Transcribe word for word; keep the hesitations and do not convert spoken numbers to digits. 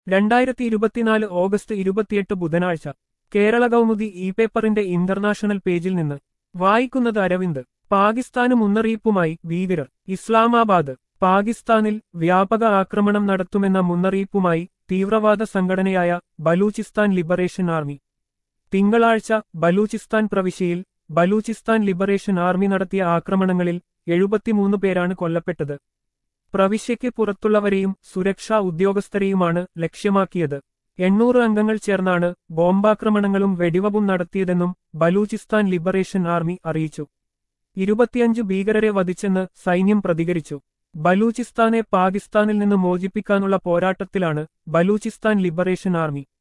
രണ്ടായിരത്തി ഇരുപത്തിനാല് ഓഗസ്റ്റ് ഇരുപത്തിയെട്ട് ബുധനാഴ്ച കേരള കൗമുദി ഇ പേപ്പറിന്റെ ഇന്റർനാഷണൽ പേജിൽ നിന്ന് വായിക്കുന്നത് അരവിന്ദ്. പാകിസ്ഥാന് മുന്നറിയിപ്പുമായി ഭീകരർ. ഇസ്ലാമാബാദ്. പാകിസ്ഥാനിൽ വ്യാപക ആക്രമണം നടത്തുമെന്ന മുന്നറിയിപ്പുമായി തീവ്രവാദ സംഘടനയായ ബലൂചിസ്ഥാൻ ലിബറേഷൻ ആർമി. തിങ്കളാഴ്ച ബലൂചിസ്ഥാൻ പ്രവിശ്യയിൽ ബലൂചിസ്ഥാൻ ലിബറേഷൻ ആർമി നടത്തിയ ആക്രമണങ്ങളിൽ എഴുപത്തിമൂന്ന് പേരാണ് കൊല്ലപ്പെട്ടത്. പ്രവിശ്യയ്ക്ക് പുറത്തുള്ളവരെയും സുരക്ഷാ ഉദ്യോഗസ്ഥരെയുമാണ് ലക്ഷ്യമാക്കിയത്. എണ്ണൂറ് അംഗങ്ങൾ ചേർന്നാണ് ബോംബാക്രമണങ്ങളും വെടിവെപ്പും നടത്തിയതെന്നും ബലൂചിസ്ഥാൻ ലിബറേഷൻ ആർമി അറിയിച്ചു. ഇരുപത്തിയഞ്ച് ഭീകരരെ വധിച്ചെന്ന് സൈന്യം പ്രതികരിച്ചു. ബലൂചിസ്ഥാനെ പാകിസ്ഥാനിൽ നിന്ന് മോചിപ്പിക്കാനുള്ള പോരാട്ടത്തിലാണ് ബലൂചിസ്ഥാൻ ലിബറേഷൻ ആർമി.